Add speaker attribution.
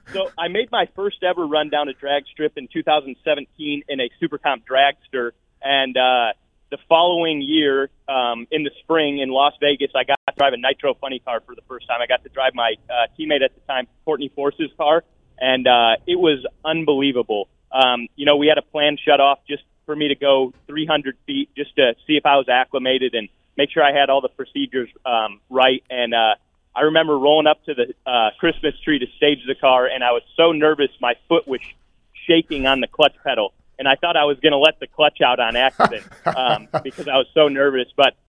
Speaker 1: So I made my first ever run down a drag strip in 2017 in a Super Comp dragster, and the following year, in the spring in Las Vegas, I got to drive a Nitro Funny car for the first time. I got to drive my teammate at the time, Courtney Force's car, and it was unbelievable. We had a planned shut-off just for me to go 300 feet just to see if I was acclimated and make sure I had all the procedures right. And I remember rolling up to the Christmas tree to stage the car, and I was so nervous my foot was shaking on the clutch pedal. And I thought I was going to let the clutch out on accident because I was so nervous. But